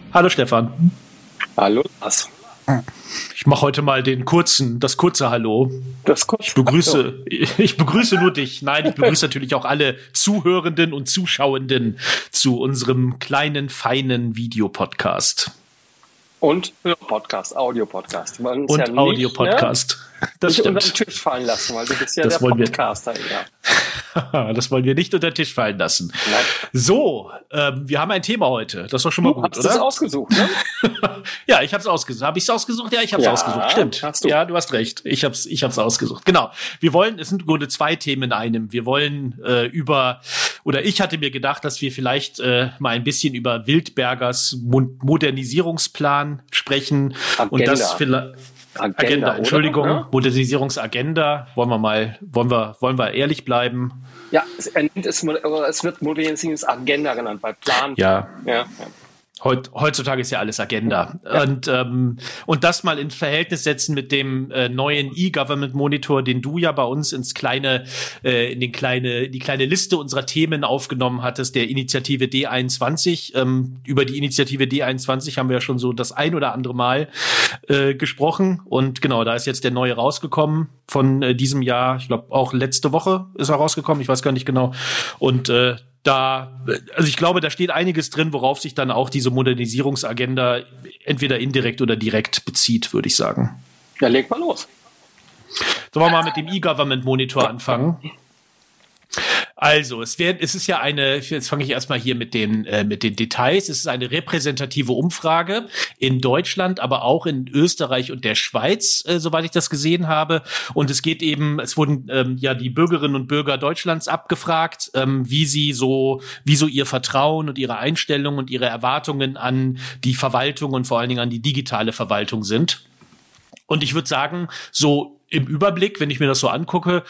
Hallo Stefan. Hallo Lars. Ich mache heute mal das kurze Hallo. Ich begrüße nur dich. Nein, ich begrüße natürlich auch alle Zuhörenden und Zuschauenden zu unserem kleinen, feinen Videopodcast. Und Hörpodcast, Audiopodcast. Und ja Audiopodcast. Das nicht unter den Tisch fallen lassen, weil du bist ja der Podcaster. Das wollen wir nicht unter den Tisch fallen lassen. Nein. So, wir haben ein Thema heute. Das ist doch schon mal gut, oder? Du hast es ausgesucht, ne? Ja, ich habe es ausgesucht. Habe ich es ausgesucht? Ja, ich habe es ausgesucht. Stimmt. Hast du. Ja, du hast recht. Ich hab's ausgesucht. Genau. Es sind im Grunde zwei Themen in einem. Wir wollen ich hatte mir gedacht, dass wir vielleicht mal ein bisschen über Wildbergers Modernisierungsplan sprechen. Agenda. Und das vielleicht Agenda, Entschuldigung, oder? Modernisierungsagenda. Wollen wir ehrlich bleiben? Ja, es wird Modernisierungsagenda genannt, bei Plan. Ja. Heutzutage ist ja alles Agenda. Ja. Und das mal in Verhältnis setzen mit dem neuen E-Government-Monitor, den du ja bei uns in die kleine Liste unserer Themen aufgenommen hattest, der Initiative D21. Über die Initiative D21 haben wir ja schon so das ein oder andere Mal gesprochen. Und genau, da ist jetzt der neue rausgekommen von diesem Jahr. Ich glaube, auch letzte Woche ist er rausgekommen. Ich weiß gar nicht genau. Und ich glaube, da steht einiges drin, worauf sich dann auch diese Modernisierungsagenda entweder indirekt oder direkt bezieht, würde ich sagen. Ja, leg mal los. Sollen wir mal mit dem E-Government-Monitor anfangen? Also, jetzt fange ich erstmal hier mit den Details. Es ist eine repräsentative Umfrage in Deutschland, aber auch in Österreich und der Schweiz, soweit ich das gesehen habe. Und es wurden die Bürgerinnen und Bürger Deutschlands abgefragt, wie so ihr Vertrauen und ihre Einstellung und ihre Erwartungen an die Verwaltung und vor allen Dingen an die digitale Verwaltung sind. Und ich würde sagen, so im Überblick, wenn ich mir das so angucke,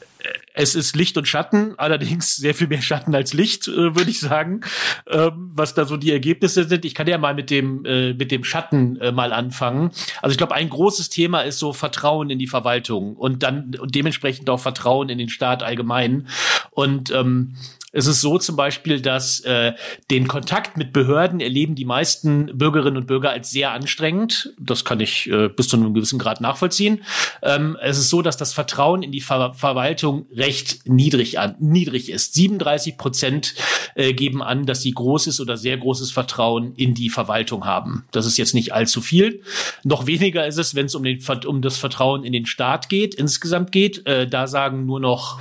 es ist Licht und Schatten, allerdings sehr viel mehr Schatten als Licht, würde ich sagen, was da so die Ergebnisse sind. Ich kann ja mal mit dem Schatten mal anfangen. Also ich glaube, ein großes Thema ist so Vertrauen in die Verwaltung und dementsprechend auch Vertrauen in den Staat allgemein. Und es ist so zum Beispiel, dass den Kontakt mit Behörden erleben die meisten Bürgerinnen und Bürger als sehr anstrengend. Das kann ich bis zu einem gewissen Grad nachvollziehen. Es ist so, dass das Vertrauen in die Verwaltung recht niedrig ist. 37% geben an, dass sie großes oder sehr großes Vertrauen in die Verwaltung haben. Das ist jetzt nicht allzu viel. Noch weniger ist es, wenn es um das Vertrauen in den Staat insgesamt geht. Da sagen nur noch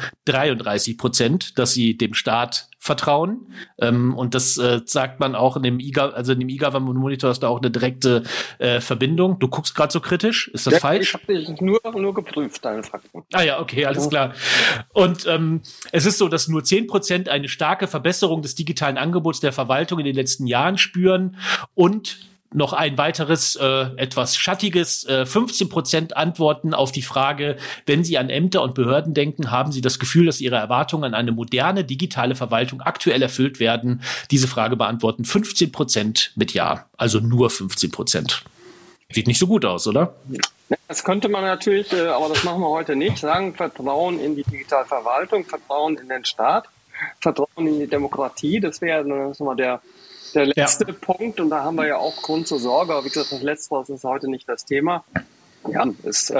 33%, dass sie dem Staat vertrauen. Und das sagt man auch in dem E-Government Monitor ist da auch eine direkte Verbindung. Du guckst gerade so kritisch. Ist das falsch? Ich habe dich nur geprüft, deine Fakten. Ah ja, okay, alles klar. Und es ist so, dass nur 10% eine starke Verbesserung des digitalen Angebots der Verwaltung in den letzten Jahren spüren und noch ein weiteres, etwas schattiges, 15% antworten auf die Frage, wenn Sie an Ämter und Behörden denken, haben Sie das Gefühl, dass Ihre Erwartungen an eine moderne digitale Verwaltung aktuell erfüllt werden? Diese Frage beantworten 15% mit Ja, also nur 15%. Sieht nicht so gut aus, oder? Das könnte man natürlich, aber das machen wir heute nicht, sagen, Vertrauen in die digitale Verwaltung, Vertrauen in den Staat, Vertrauen in die Demokratie, das wäre mal der letzte Punkt, und da haben wir ja auch Grund zur Sorge, aber wie gesagt, das Letzte ist heute nicht das Thema. Ja, es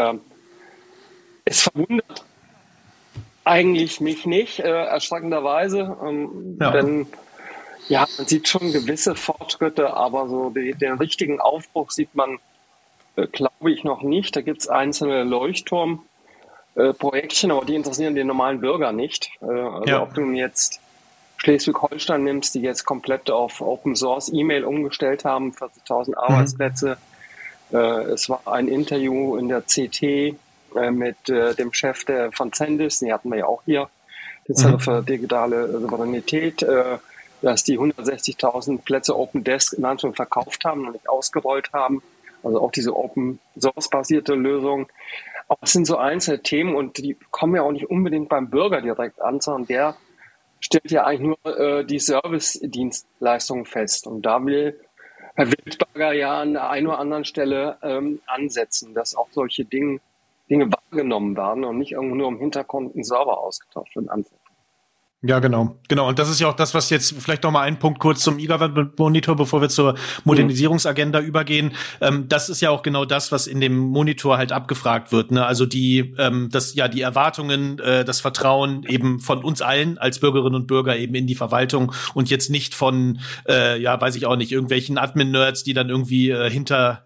verwundert eigentlich mich nicht, erschreckenderweise, denn ja, man sieht schon gewisse Fortschritte, aber so den richtigen Aufbruch sieht man, glaube ich, noch nicht. Da gibt es einzelne Leuchtturmprojektchen, aber die interessieren den normalen Bürger nicht. Ob du jetzt Schleswig-Holstein nimmst, die jetzt komplett auf Open Source E-Mail umgestellt haben, 40.000 Arbeitsplätze. Es war ein Interview in der CT mit dem Chef von Zendis, den hatten wir ja auch hier, der Zentrum für digitale Souveränität, dass die 160.000 Plätze Open Desk in Anführungszeichen verkauft haben und nicht ausgerollt haben. Also auch diese Open Source basierte Lösung. Aber es sind so einzelne Themen und die kommen ja auch nicht unbedingt beim Bürger direkt an, sondern der stellt ja eigentlich nur die Service-Dienstleistungen fest. Und da will Herr Wildberger ja an der einen oder anderen Stelle ansetzen, dass auch solche Dinge wahrgenommen werden und nicht irgendwo nur im Hintergrund ein Server ausgetauscht wird. Ja, genau. Genau. Und das ist ja auch das, was jetzt vielleicht noch mal einen Punkt kurz zum E-Government-Monitor, bevor wir zur Modernisierungsagenda übergehen. Das ist ja auch genau das, was in dem Monitor halt abgefragt wird. Ne? Also die Erwartungen, das Vertrauen eben von uns allen als Bürgerinnen und Bürger eben in die Verwaltung und jetzt nicht von, weiß ich auch nicht, irgendwelchen Admin-Nerds, die dann irgendwie hinter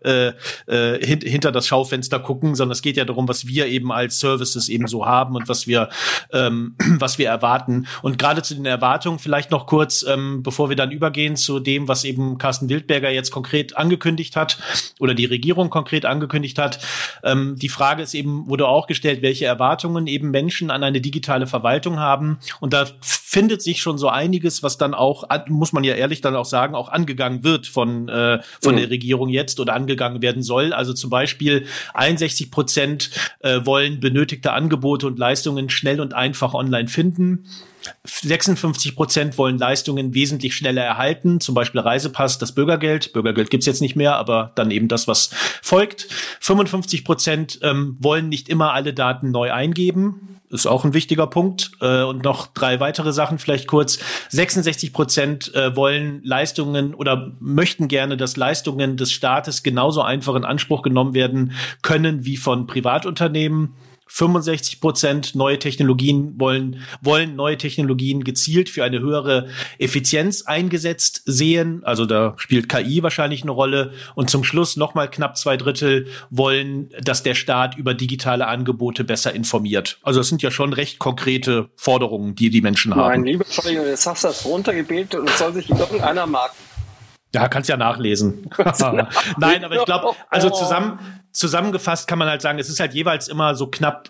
das Schaufenster gucken, sondern es geht ja darum, was wir eben als Services eben so haben und was wir erwarten. Und gerade zu den Erwartungen vielleicht noch kurz, bevor wir dann übergehen zu dem, was eben Carsten Wildberger jetzt konkret angekündigt hat oder die Regierung konkret angekündigt hat. Die Frage ist eben, wurde auch gestellt, welche Erwartungen eben Menschen an eine digitale Verwaltung haben. Und da findet sich schon so einiges, was dann auch, muss man ja ehrlich dann auch sagen, auch angegangen wird von der Regierung jetzt oder angegangen werden soll. Also zum Beispiel 61% wollen benötigte Angebote und Leistungen schnell und einfach online finden. 56% wollen Leistungen wesentlich schneller erhalten, zum Beispiel Reisepass, das Bürgergeld. Bürgergeld gibt's jetzt nicht mehr, aber dann eben das, was folgt. 55% wollen nicht immer alle Daten neu eingeben. Ist auch ein wichtiger Punkt. Und noch 3 weitere Sachen vielleicht kurz. 66% wollen Leistungen oder möchten gerne, dass Leistungen des Staates genauso einfach in Anspruch genommen werden können wie von Privatunternehmen. 65% neue Technologien wollen neue Technologien gezielt für eine höhere Effizienz eingesetzt sehen. Also da spielt KI wahrscheinlich eine Rolle. Und zum Schluss nochmal knapp 2/3 wollen, dass der Staat über digitale Angebote besser informiert. Also das sind ja schon recht konkrete Forderungen, die die Menschen haben. Mein lieber Entschuldigung, jetzt hast du das runtergebetet und es soll sich irgendeiner marken. Ja, kannst ja nachlesen. Nein, aber ich glaube, also zusammengefasst kann man halt sagen, es ist halt jeweils immer so knapp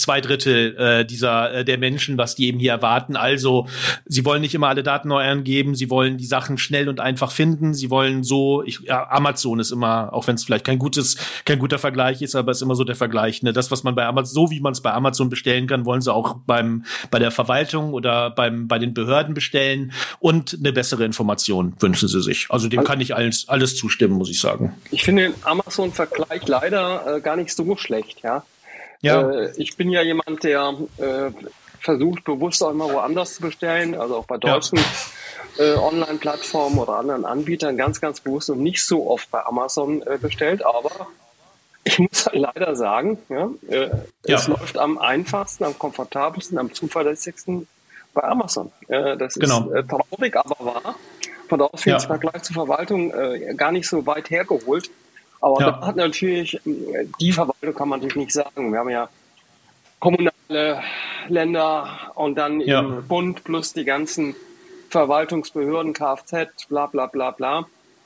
2/3 der Menschen, was die eben hier erwarten. Also sie wollen nicht immer alle Daten neu angeben, sie wollen die Sachen schnell und einfach finden. Sie wollen Amazon ist immer, auch wenn es vielleicht kein guter Vergleich ist, aber ist immer so der Vergleich. Ne? Das, was man bei Amazon, so wie man es bei Amazon bestellen kann, wollen sie auch bei der Verwaltung oder bei den Behörden bestellen und eine bessere Information wünschen sie sich. Also dem kann ich alles zustimmen, muss ich sagen. Ich finde den Amazon-Vergleich leider gar nicht so schlecht, ja. Ich bin ja jemand, der versucht, bewusst auch immer woanders zu bestellen, also auch bei deutschen Online-Plattformen oder anderen Anbietern ganz, ganz bewusst und nicht so oft bei Amazon bestellt, aber ich muss halt leider sagen, es läuft am einfachsten, am komfortabelsten, am zuverlässigsten bei Amazon. Das ist traurig, aber wahr. Von da aus finde ich Vergleich zur Verwaltung gar nicht so weit hergeholt. Aber da hat natürlich, die Verwaltung kann man natürlich nicht sagen. Wir haben ja kommunale Länder und dann im Bund plus die ganzen Verwaltungsbehörden, Kfz, bla bla bla bla.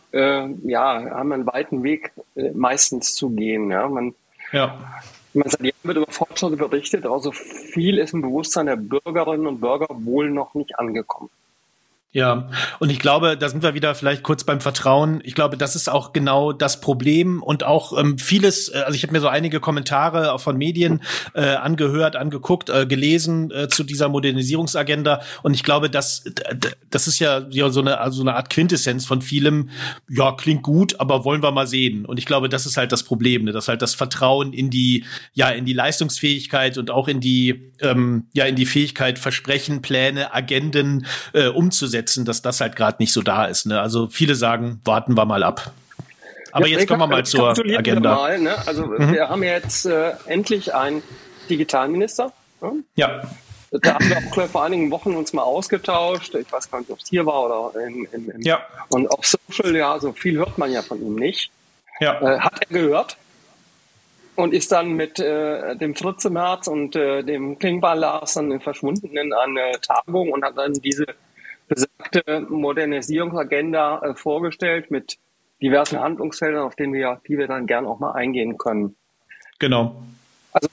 Haben einen weiten Weg meistens zu gehen. Ja. Man sagt, wird über Fortschritte berichtet, aber so viel ist im Bewusstsein der Bürgerinnen und Bürger wohl noch nicht angekommen. Ja, und ich glaube, da sind wir wieder vielleicht kurz beim Vertrauen. Ich glaube, das ist auch genau das Problem und auch vieles, also ich habe mir so einige Kommentare auch von Medien angehört, angeguckt, gelesen zu dieser Modernisierungsagenda und ich glaube, das ist ja so eine Art Quintessenz von vielem, ja, klingt gut, aber wollen wir mal sehen. Und ich glaube, das ist halt das Problem, ne? Dass halt das Vertrauen in die Leistungsfähigkeit und auch in die Fähigkeit, Versprechen, Pläne, Agenden umzusetzen, dass das halt gerade nicht so da ist. Ne? Also viele sagen, warten wir mal ab. Aber jetzt kommen wir mal zur Agenda. Also wir haben jetzt endlich einen Digitalminister. Ne? Ja. Da haben wir auch vor einigen Wochen uns mal ausgetauscht. Ich weiß gar nicht, ob es hier war oder und auf Social, so viel hört man ja von ihm nicht. Ja. Hat er gehört und ist dann mit dem Fritze Merz und dem Klingbeil Lars dann verschwunden in eine Tagung und hat dann diese besagte Modernisierungsagenda vorgestellt mit diversen Handlungsfeldern, auf die wir dann gern auch mal eingehen können. Genau. Also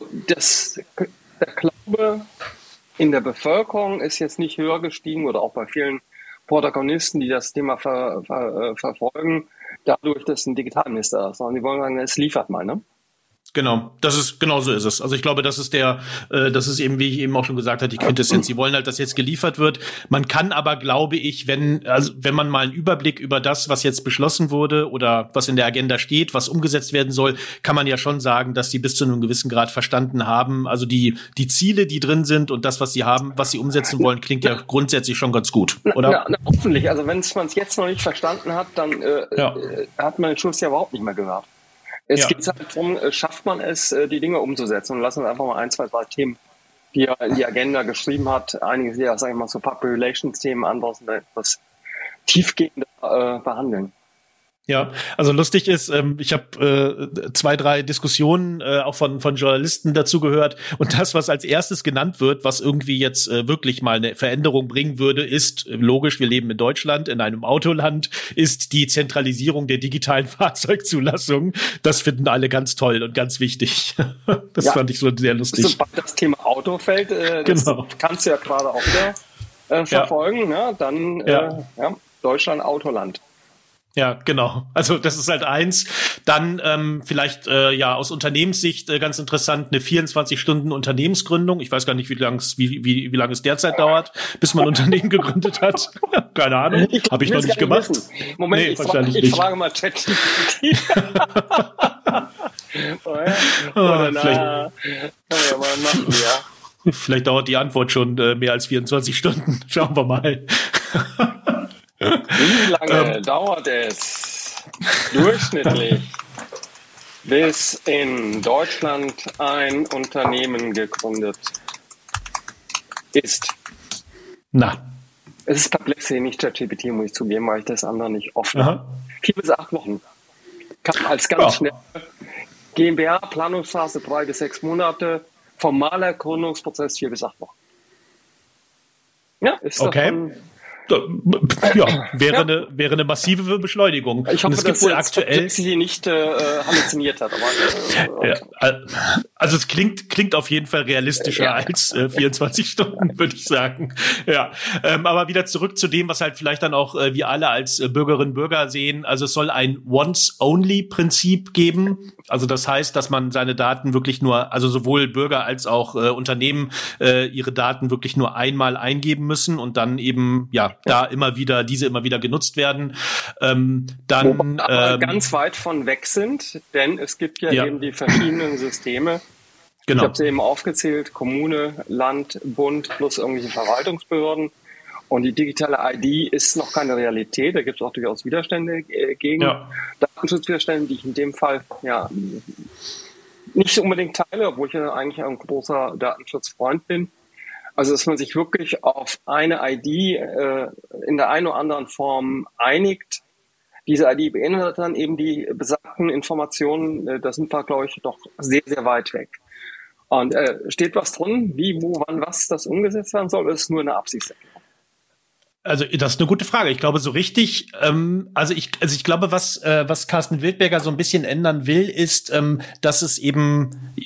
der Glaube in der Bevölkerung ist jetzt nicht höher gestiegen oder auch bei vielen Protagonisten, die das Thema verfolgen, dadurch, dass ein Digitalminister ist, sondern die wollen sagen, es liefert mal, ne? Genau, genau so ist es. Also ich glaube, das ist das ist eben, wie ich eben auch schon gesagt habe, die Quintessenz. Sie wollen halt, dass jetzt geliefert wird. Man kann aber, glaube ich, wenn man mal einen Überblick über das, was jetzt beschlossen wurde oder was in der Agenda steht, was umgesetzt werden soll, kann man ja schon sagen, dass sie bis zu einem gewissen Grad verstanden haben. Also die Ziele, die drin sind und das, was sie haben, was sie umsetzen wollen, klingt ja grundsätzlich schon ganz gut, oder? Na, hoffentlich. Also wenn man es jetzt noch nicht verstanden hat, dann hat man den Schluss ja überhaupt nicht mehr gehört. Es geht halt darum, schafft man es, die Dinge umzusetzen. Und lassen uns einfach mal 1, 2, 3 Themen, die er in die Agenda geschrieben hat. Einige sind ja, sag ich mal, so Public Relations Themen, andere sind etwas tiefgehender behandeln. Ja, also lustig ist, ich habe 2, 3 Diskussionen auch von Journalisten dazu gehört und das, was als erstes genannt wird, was irgendwie jetzt wirklich mal eine Veränderung bringen würde, ist logisch, wir leben in Deutschland, in einem Autoland, ist die Zentralisierung der digitalen Fahrzeugzulassung. Das finden alle ganz toll und ganz wichtig. Das fand ich so sehr lustig. Sobald das Thema Auto fällt, das kannst du ja gerade auch wieder verfolgen, ne? Dann Deutschland Autoland. Ja, genau. Also das ist halt eins. Dann vielleicht aus Unternehmenssicht ganz interessant eine 24-Stunden-Unternehmensgründung. Ich weiß gar nicht, wie lange es derzeit dauert, bis man ein Unternehmen gegründet hat. Keine Ahnung. Habe ich noch nicht gemacht. Moment, ich frage mal ChatGPT. Vielleicht kann man ja mal machen, ja. Vielleicht dauert die Antwort schon mehr als 24 Stunden. Schauen wir mal. Wie lange dauert es durchschnittlich, bis in Deutschland ein Unternehmen gegründet ist? Na. Es ist Perplexity, nicht ChatGPT, muss ich zugeben, weil ich das andere nicht offen habe. 4 bis 8 Wochen. Kann als ganz schnell GmbH, Planungsphase 3 bis 6 Monate, formaler Gründungsprozess 4 bis 8 Wochen. Ja, ist okay. Ja, wäre eine massive Beschleunigung. Ich hoffe, es gibt dass wohl aktuell sie nicht halluziniert hat. Aber, also es klingt auf jeden Fall realistischer als 24 Stunden, würde ich sagen. Ja, aber wieder zurück zu dem, was halt vielleicht dann auch wir alle als Bürgerinnen und Bürger sehen. Also es soll ein Once-Only-Prinzip geben. Also das heißt, dass man seine Daten wirklich nur, also sowohl Bürger als auch Unternehmen ihre Daten wirklich nur einmal eingeben müssen und dann eben da immer wieder genutzt werden. Dann aber ganz weit von weg sind, denn es gibt ja eben die verschiedenen Systeme. Genau. Ich habe sie eben aufgezählt: Kommune, Land, Bund plus irgendwelche Verwaltungsbehörden. Und die digitale ID ist noch keine Realität. Da gibt es auch durchaus Widerstände gegen Datenschutzwiderstände, die ich in dem Fall nicht unbedingt teile, obwohl ich ja eigentlich ein großer Datenschutzfreund bin. Also, dass man sich wirklich auf eine ID in der einen oder anderen Form einigt. Diese ID beinhaltet dann eben die besagten Informationen. Da sind wir, glaube ich, doch sehr, sehr weit weg. Und steht was drin, wie, wo, wann, was das umgesetzt werden soll, oder ist es nur eine Absichtserklärung? Also das ist eine gute Frage. Ich glaube so richtig, ich glaube, was Carsten Wildberger so ein bisschen ändern will, ist, dass es eben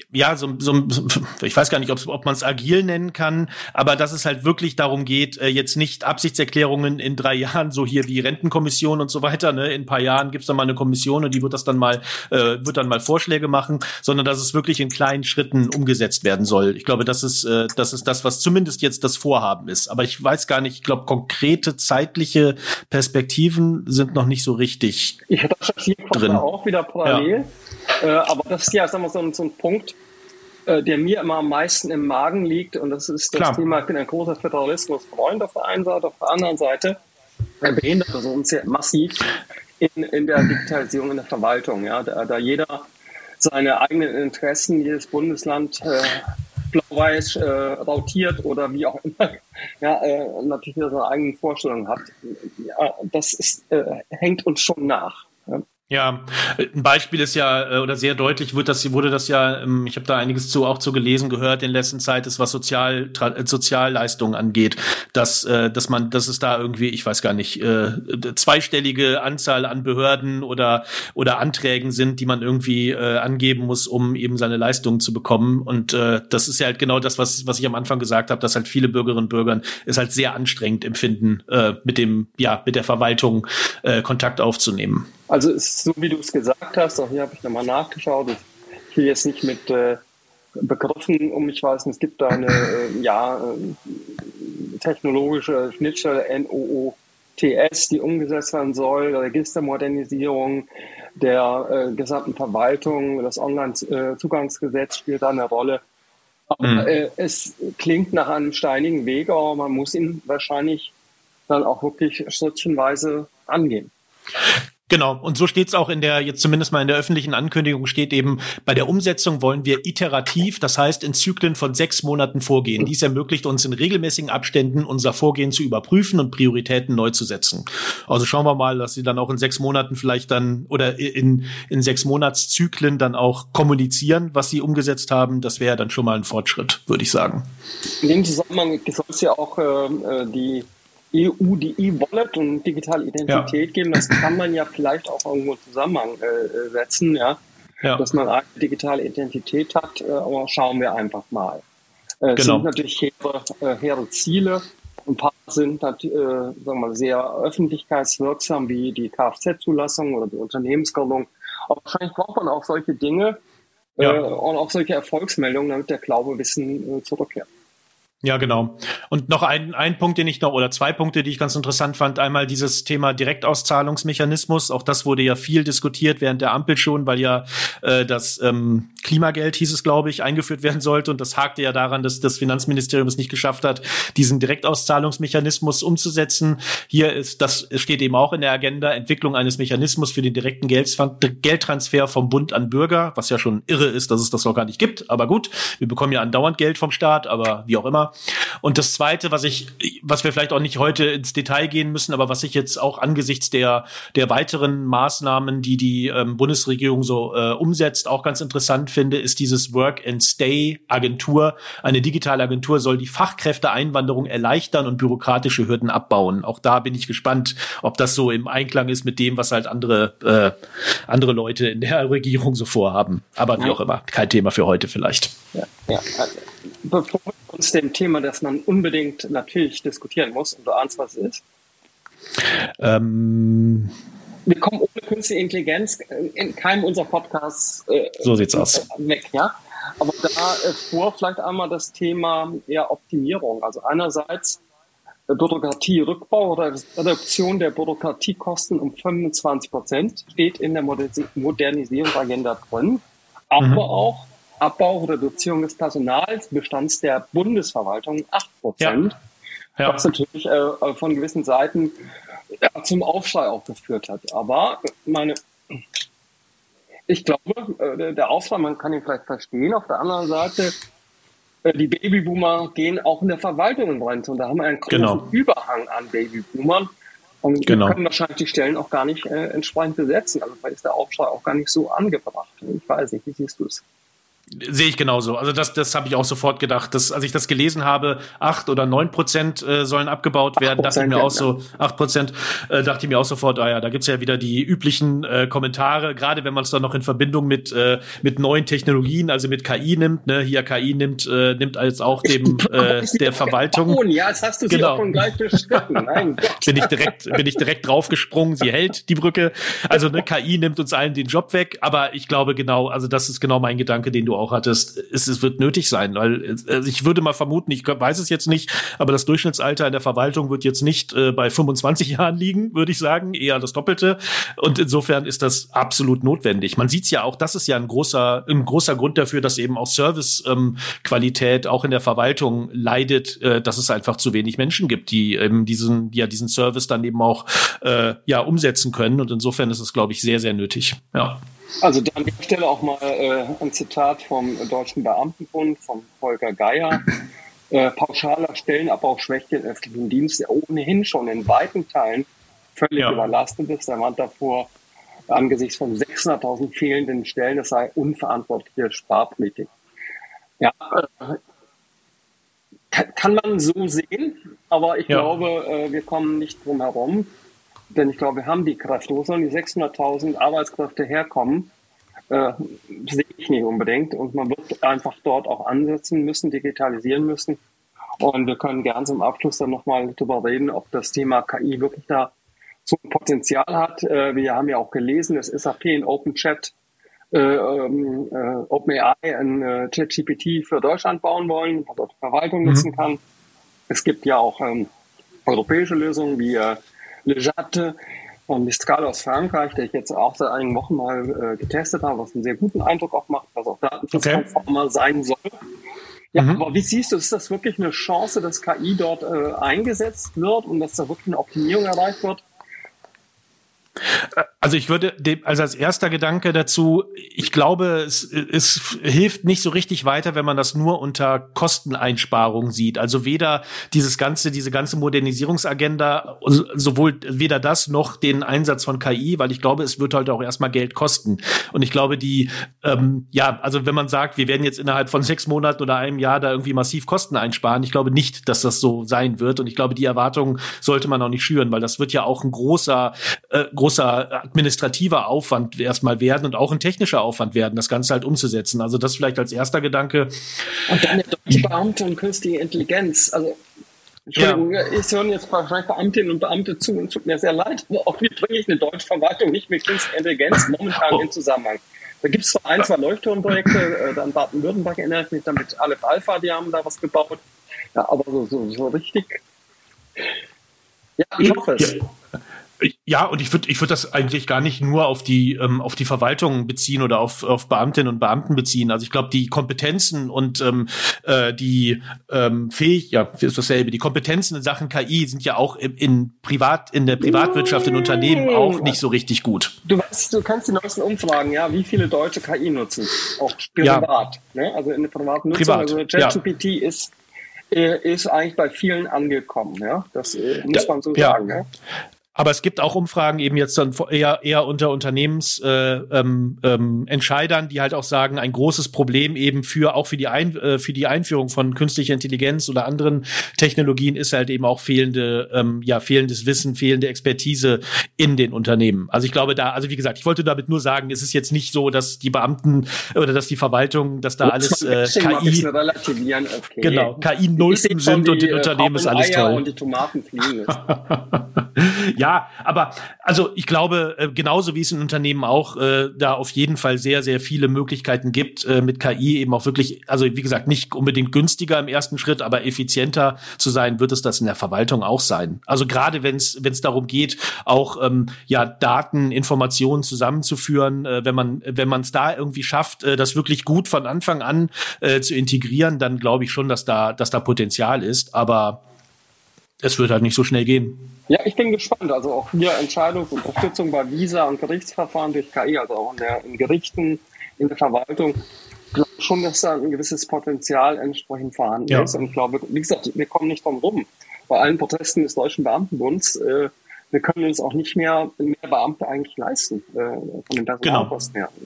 ich weiß gar nicht, ob man es agil nennen kann, aber dass es halt wirklich darum geht, jetzt nicht Absichtserklärungen in 3 Jahren, so hier wie Rentenkommission und so weiter, ne, in ein paar Jahren gibt's dann mal eine Kommission und die wird dann mal Vorschläge machen, sondern dass es wirklich in kleinen Schritten umgesetzt werden soll. Ich glaube, das ist das, was zumindest jetzt das Vorhaben ist. Aber ich weiß gar nicht, ich glaube konkrete zeitliche Perspektiven sind noch nicht so richtig ich recherchiere drin. Auch wieder parallel. Aber das ist ja, sagen wir, so ein Punkt, der mir immer am meisten im Magen liegt. Und das ist das Thema, ich bin ein großer Föderalismusfreund auf der einen Seite, auf der anderen Seite behindert also uns sehr massiv in der Digitalisierung in der Verwaltung. Ja, da jeder seine eigenen Interessen, jedes Bundesland blau-weiß rautiert oder wie auch immer, natürlich wieder seine eigenen Vorstellungen hat. Ja, das ist, hängt uns schon nach. Ja, ein Beispiel ist ja, oder sehr deutlich wurde das ja, ich habe da einiges auch zu gelesen, gehört in letzter Zeit, ist was Sozialleistungen angeht, dass es da irgendwie, ich weiß gar nicht, zweistellige Anzahl an Behörden oder Anträgen sind, die man irgendwie angeben muss, um eben seine Leistungen zu bekommen. Und das ist ja halt genau das, was ich am Anfang gesagt habe, dass halt viele Bürgerinnen und Bürger es halt sehr anstrengend empfinden, mit der Verwaltung Kontakt aufzunehmen. Also ist so, wie du es gesagt hast, auch hier habe ich nochmal nachgeschaut, ich gehe jetzt nicht mit Begriffen um mich weiß, es gibt da eine technologische Schnittstelle NOOTS, die umgesetzt werden soll, Registermodernisierung der gesamten Verwaltung, das Online-Zugangsgesetz spielt da eine Rolle. Aber es klingt nach einem steinigen Weg, aber man muss ihn wahrscheinlich dann auch wirklich schrittchenweise angehen. Genau, und so steht es auch jetzt zumindest mal in der öffentlichen Ankündigung, steht eben, bei der Umsetzung wollen wir iterativ, das heißt in Zyklen von 6 Monaten vorgehen. Dies ermöglicht uns in regelmäßigen Abständen unser Vorgehen zu überprüfen und Prioritäten neu zu setzen. Also schauen wir mal, dass sie dann auch in 6 Monaten vielleicht dann oder in 6 Monatszyklen dann auch kommunizieren, was sie umgesetzt haben. Das wäre dann schon mal ein Fortschritt, würde ich sagen. In dem Zusammenhang soll es ja auch die E-Wallet und digitale Identität geben. Das kann man ja vielleicht auch irgendwo in Zusammenhang setzen, dass man eine digitale Identität hat, aber schauen wir einfach mal. Es sind natürlich hehre Ziele. Ein paar sind sehr öffentlichkeitswirksam, wie die Kfz-Zulassung oder die Unternehmensgründung. Aber wahrscheinlich braucht man auch solche Dinge und auch solche Erfolgsmeldungen, damit der Glaube Wissen zurückkehrt. Ja, genau. Und noch ein Punkt, oder 2 Punkte, die ich ganz interessant fand. Einmal dieses Thema Direktauszahlungsmechanismus. Auch das wurde ja viel diskutiert während der Ampel schon, weil ja das Klimageld, hieß es, glaube ich, eingeführt werden sollte. Und das hakte ja daran, dass das Finanzministerium es nicht geschafft hat, diesen Direktauszahlungsmechanismus umzusetzen. Das steht eben auch in der Agenda, Entwicklung eines Mechanismus für den direkten Geldtransfer vom Bund an Bürger, was ja schon irre ist, dass es das noch gar nicht gibt. Aber gut, wir bekommen ja andauernd Geld vom Staat, aber wie auch immer. Und das Zweite, was wir vielleicht auch nicht heute ins Detail gehen müssen, aber was ich jetzt auch angesichts der weiteren Maßnahmen, die Bundesregierung so umsetzt, auch ganz interessant finde, ist dieses Work-and-Stay-Agentur. Eine digitale Agentur soll die Fachkräfteeinwanderung erleichtern und bürokratische Hürden abbauen. Auch da bin ich gespannt, ob das so im Einklang ist mit dem, was halt andere Leute in der Regierung so vorhaben. Aber wie auch immer, kein Thema für heute vielleicht. Ja. Bevor wir uns dem Thema, das man unbedingt natürlich diskutieren muss, und du ahnst, was es ist. Wir kommen ohne künstliche Intelligenz in keinem unserer Podcasts so sieht's aus. Weg, ja. Aber davor vielleicht einmal das Thema Optimierung. Also einerseits Bürokratierückbau oder Reduktion der Bürokratiekosten um 25% steht in der Modernisierungsagenda drin, aber auch Abbau oder Reduzierung des Personalbestands der Bundesverwaltung 8%, was natürlich von gewissen Seiten zum Aufschrei auch geführt hat. Aber ich glaube, der Aufschrei, man kann ihn vielleicht verstehen. Auf der anderen Seite, die Babyboomer gehen auch in der Verwaltung in Rente und da haben wir einen großen Überhang an Babyboomern. Und wir können wahrscheinlich die Stellen auch gar nicht entsprechend besetzen. Also vielleicht ist der Aufschrei auch gar nicht so angebracht. Ich weiß nicht, wie siehst du es? Sehe ich genauso. Also das habe ich auch sofort gedacht. Als ich das gelesen habe, 8 oder 9% sollen abgebaut werden, dachte ich mir auch so, 8%, dachte ich mir auch sofort, da gibt's ja wieder die üblichen Kommentare, gerade wenn man es dann noch in Verbindung mit neuen Technologien, also mit KI nimmt, ne, hier KI nimmt als auch dem der Verwaltung. Ja, jetzt hast du sie auch schon gleich bestritten. Nein, bin ich direkt draufgesprungen, sie hält die Brücke. Also ne, KI nimmt uns allen den Job weg, aber ich glaube genau, also das ist genau mein Gedanke, den du auch hattest, es wird nötig sein, weil ich würde mal vermuten, ich weiß es jetzt nicht, aber das Durchschnittsalter in der Verwaltung wird jetzt nicht bei 25 Jahren liegen, würde ich sagen, eher das Doppelte. Und insofern ist das absolut notwendig. Man sieht es ja auch, das ist ja ein großer Grund dafür, dass eben auch Servicequalität auch in der Verwaltung leidet, dass es einfach zu wenig Menschen gibt, die eben diesen Service dann eben auch umsetzen können. Und insofern ist es, glaube ich, sehr, sehr nötig. Ja. Also an der Stelle auch mal ein Zitat vom Deutschen Beamtenbund, von Holger Geier. Pauschaler Stellenabbau schwächt den öffentlichen Dienst, der ohnehin schon in weiten Teilen völlig überlastet ist. Er warnt davor, angesichts von 600.000 fehlenden Stellen, es sei unverantwortliche Sparpolitik. Ja, kann man so sehen, aber ich glaube, wir kommen nicht drum herum. Denn ich glaube, wir haben die Kräfte. Wo sollen die 600.000 Arbeitskräfte herkommen? Sehe ich nicht unbedingt. Und man wird einfach dort auch ansetzen müssen, digitalisieren müssen. Und wir können gern zum Abschluss dann nochmal darüber reden, ob das Thema KI wirklich da so ein Potenzial hat. Wir haben ja auch gelesen, dass SAP in OpenChat OpenAI ein ChatGPT für Deutschland bauen wollen, was dort die Verwaltung nutzen kann. Es gibt ja auch europäische Lösungen wie Lejate und Mistral aus Frankreich, der ich jetzt auch seit einigen Wochen mal getestet habe, was einen sehr guten Eindruck auch macht, was auch datenschutzkonformer sein soll. Ja, aber wie siehst du, ist das wirklich eine Chance, dass KI dort eingesetzt wird und dass da wirklich eine Optimierung erreicht wird? Also ich würde als erster Gedanke dazu, ich glaube, es hilft nicht so richtig weiter, wenn man das nur unter Kosteneinsparung sieht. Also diese ganze Modernisierungsagenda, sowohl weder das noch den Einsatz von KI, weil ich glaube, es wird halt auch erstmal Geld kosten. Und ich glaube, also wenn man sagt, wir werden jetzt innerhalb von 6 Monaten oder einem Jahr da irgendwie massiv Kosten einsparen, ich glaube nicht, dass das so sein wird. Und ich glaube, die Erwartung sollte man auch nicht schüren, weil das wird ja auch ein großer administrativer Aufwand erstmal werden und auch ein technischer Aufwand werden, das Ganze halt umzusetzen. Also das vielleicht als erster Gedanke. Und dann der deutsche Beamte und künstliche Intelligenz. Also Entschuldigung, es hören jetzt wahrscheinlich Beamtinnen und Beamte zu und tut mir sehr leid, aber auch wie bringe ich eine deutsche Verwaltung nicht mit künstlicher Intelligenz momentan in Zusammenhang? Da gibt es zwar 1, 2 Leuchtturmprojekte, dann Baden-Württemberg erinnert mich damit Aleph Alpha, die haben da was gebaut. Ja, aber so richtig. Ja, ich hoffe es. Ja, und ich würde das eigentlich gar nicht nur auf die Verwaltung beziehen oder auf Beamtinnen und Beamten beziehen. Also ich glaube, die Kompetenzen und ist dasselbe. Die Kompetenzen in Sachen KI sind ja auch in der Privatwirtschaft, in Unternehmen auch nicht so richtig gut. Du kannst die neuesten Umfragen, ja, wie viele Deutsche KI nutzen, auch privat, ne? Also in der privaten Nutzung. Also ChatGPT ist eigentlich bei vielen angekommen, ja. Das muss man so sagen, ja. Aber es gibt auch Umfragen eben jetzt dann eher unter Unternehmensentscheidern, die halt auch sagen, ein großes Problem eben für die Einführung von künstlicher Intelligenz oder anderen Technologien ist halt eben auch fehlendes Wissen, fehlende Expertise in den Unternehmen. Also ich glaube wie gesagt, ich wollte damit nur sagen, es ist jetzt nicht so, dass die Beamten oder dass die Verwaltung, dass da alles KI relativieren, okay. Genau, KI Nulpen sind und in Unternehmen ist alles toll. Und die Tomaten fliegen. Ja, aber also ich glaube, genauso wie es in Unternehmen auch da auf jeden Fall sehr, sehr viele Möglichkeiten gibt, mit KI eben auch wirklich, also wie gesagt, nicht unbedingt günstiger im ersten Schritt, aber effizienter zu sein, wird es das in der Verwaltung auch sein. Also gerade wenn es darum geht, auch Daten, Informationen zusammenzuführen, wenn man es da irgendwie schafft, das wirklich gut von Anfang an zu integrieren, dann glaube ich schon, dass da Potenzial ist, aber es wird halt nicht so schnell gehen. Ja, ich bin gespannt. Also auch hier Entscheidungsunterstützung bei Visa und Gerichtsverfahren durch KI, also auch in Gerichten, in der Verwaltung. Ich glaube schon, dass da ein gewisses Potenzial entsprechend vorhanden ist. Und ich glaube, wie gesagt, wir kommen nicht drum rum. Bei allen Protesten des Deutschen Beamtenbunds, wir können uns auch nicht mehr Beamte eigentlich leisten, von den Personalkosten her.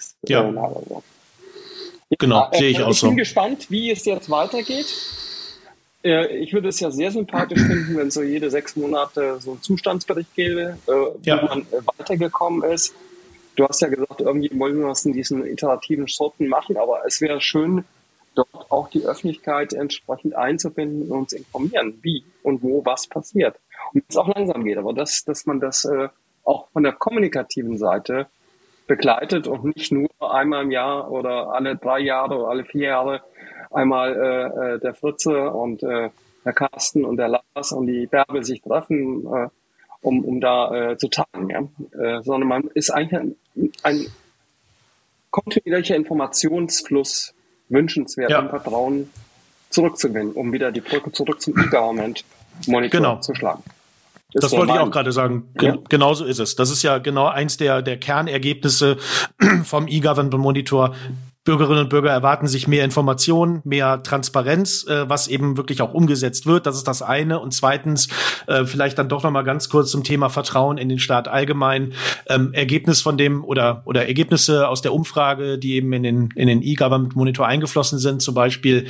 Genau, sehe ich auch so. Ich bin gespannt, wie es jetzt weitergeht. Ich würde es ja sehr sympathisch finden, wenn so jede 6 Monate so ein Zustandsbericht gäbe, wo man weitergekommen ist. Du hast ja gesagt, irgendwie wollen wir was in diesen iterativen Schritten machen, aber es wäre schön, dort auch die Öffentlichkeit entsprechend einzubinden und uns informieren, wie und wo was passiert. Und es auch langsam geht, aber dass man das auch von der kommunikativen Seite begleitet und nicht nur einmal im Jahr oder alle 3 Jahre oder alle 4 Jahre einmal der Fritze und der Carsten und der Lars und die Bärbel sich treffen, um da zu tagen. Ja? Sondern man ist eigentlich ein kontinuierlicher Informationsfluss wünschenswert, um Vertrauen zurückzugewinnen, um wieder die Brücke zurück zum E-Government-Monitor zu schlagen. Das wollte ich auch gerade sagen. Genau so ist es. Das ist ja genau eins der Kernergebnisse vom E-Government-Monitor. Bürgerinnen und Bürger erwarten sich mehr Informationen, mehr Transparenz, was eben wirklich auch umgesetzt wird. Das ist das eine. Und zweitens, vielleicht dann doch noch mal ganz kurz zum Thema Vertrauen in den Staat allgemein. Ergebnis von dem oder Ergebnisse aus der Umfrage, die eben in den E-Government-Monitor eingeflossen sind, zum Beispiel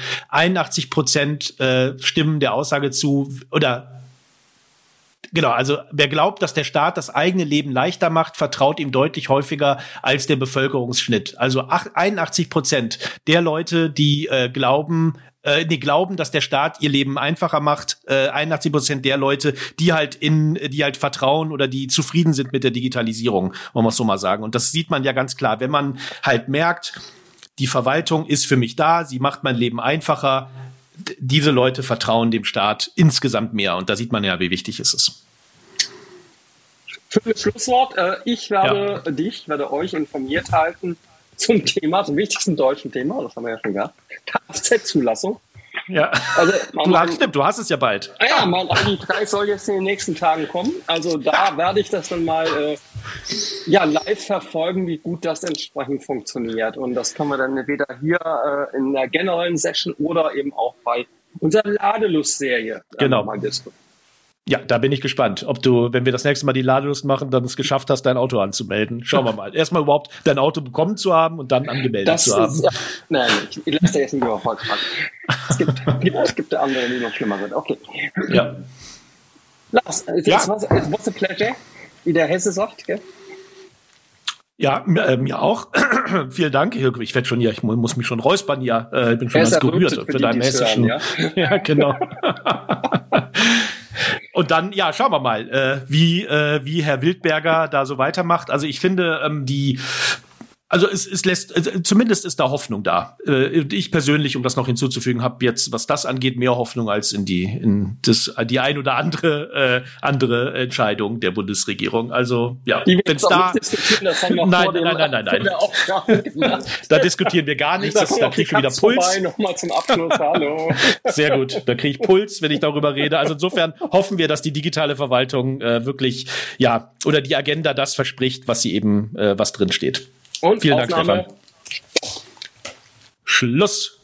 81% stimmen der Aussage zu Genau, also wer glaubt, dass der Staat das eigene Leben leichter macht, vertraut ihm deutlich häufiger als der Bevölkerungsschnitt. Also 81% der Leute, die glauben, glauben, dass der Staat ihr Leben einfacher macht. 81% der Leute, die halt vertrauen oder die zufrieden sind mit der Digitalisierung, wollen wir es so mal sagen. Und das sieht man ja ganz klar, wenn man halt merkt, die Verwaltung ist für mich da, sie macht mein Leben einfacher. Diese Leute vertrauen dem Staat insgesamt mehr. Und da sieht man ja, wie wichtig es ist. Schönes Schlusswort. Ich werde euch informiert halten zum wichtigsten deutschen Thema, das haben wir ja schon gehabt, Kfz-Zulassung. Ja, also, du hast es ja bald. Mein ID3 soll jetzt in den nächsten Tagen kommen. Also da werde ich das dann mal live verfolgen, wie gut das entsprechend funktioniert. Und das können wir dann entweder hier in der generellen Session oder eben auch bei unserer Ladelust-Serie mal diskutieren. Ja, da bin ich gespannt, ob du, wenn wir das nächste Mal die Ladelust machen, dann es geschafft hast, dein Auto anzumelden. Schauen wir mal. Erstmal überhaupt dein Auto bekommen zu haben und dann angemeldet zu haben. Nein, ich lasse jetzt nicht über Volkswagen. Es gibt andere, die noch schlimmer sind. Okay. Ja. Lars, what's a pleasure, wie der Hesse sagt, gell? Ja, mir auch. Vielen Dank. Ich werde schon hier, ich muss mich schon räuspern hier. Ich bin schon ganz gerührt für deinen hessischen. Ja, genau. Und dann, schauen wir mal, wie Herr Wildberger da so weitermacht. Also ich finde, es lässt, zumindest ist da Hoffnung da. Ich persönlich, um das noch hinzuzufügen, habe jetzt, was das angeht, mehr Hoffnung als in die ein oder andere Entscheidung der Bundesregierung. Also, ja, wenn's da, nein. Da diskutieren wir gar nichts. Da kriege ich schon wieder Puls. Nochmal zum Abschluss, hallo. Sehr gut. Da kriege ich Puls, wenn ich darüber rede. Also insofern hoffen wir, dass die digitale Verwaltung wirklich, oder die Agenda das verspricht, was sie eben, was drin steht. Und vielen Aufnahme. Dank, Stefan. Schluss.